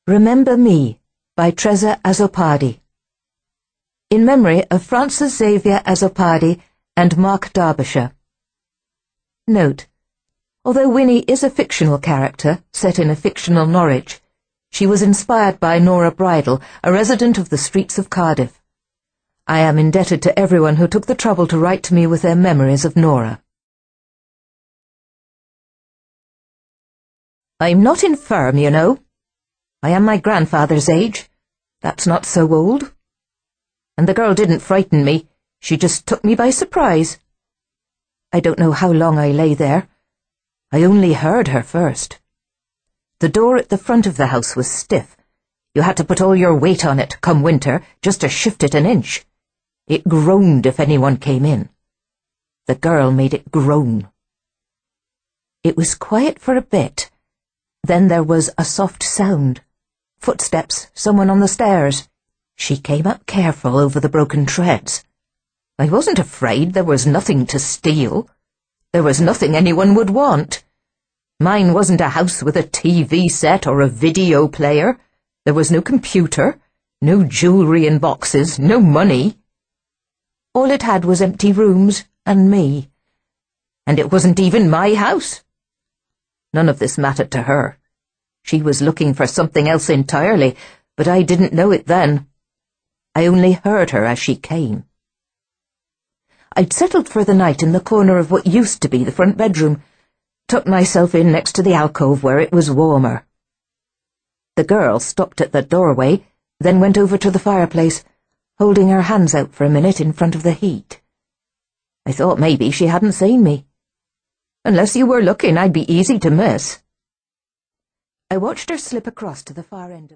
Remember Me by Trezza Azzopardi. In memory of Francis Xavier Azzopardi and Mark Derbyshire. Note: although Winnie is a fictional character set in a fictional Norwich, she was inspired by Nora Bridle, a resident of the streets of Cardiff. I am indebted to everyone who took the trouble to write to me with their memories of Nora. I'm not infirm, you know. I am my grandfather's age. That's not so old. And the girl didn't frighten me. She just took me by surprise. I don't know how long I lay there. I only heard her first. The door at the front of the house was stiff. You had to put all your weight on it, come winter, just to shift it an inch. It groaned if anyone came in. The girl made it groan. It was quiet for a bit. Then there was a soft sound. Footsteps, someone on the stairs. She came up careful over the broken treads. I wasn't afraid. There was nothing to steal. There was nothing anyone would want. Mine wasn't a house with a TV set or a video player. There was no computer, no jewellery in boxes, no money. All it had was empty rooms and me. And it wasn't even my house. None of this mattered to her. She was looking for something else entirely, but I didn't know it then. I only heard her as she came. I'd settled for the night in the corner of what used to be the front bedroom, tucked myself in next to the alcove where it was warmer. The girl stopped at the doorway, then went over to the fireplace, holding her hands out for a minute in front of the heat. I thought maybe she hadn't seen me. Unless you were looking, I'd be easy to miss. I watched her slip across to the far end of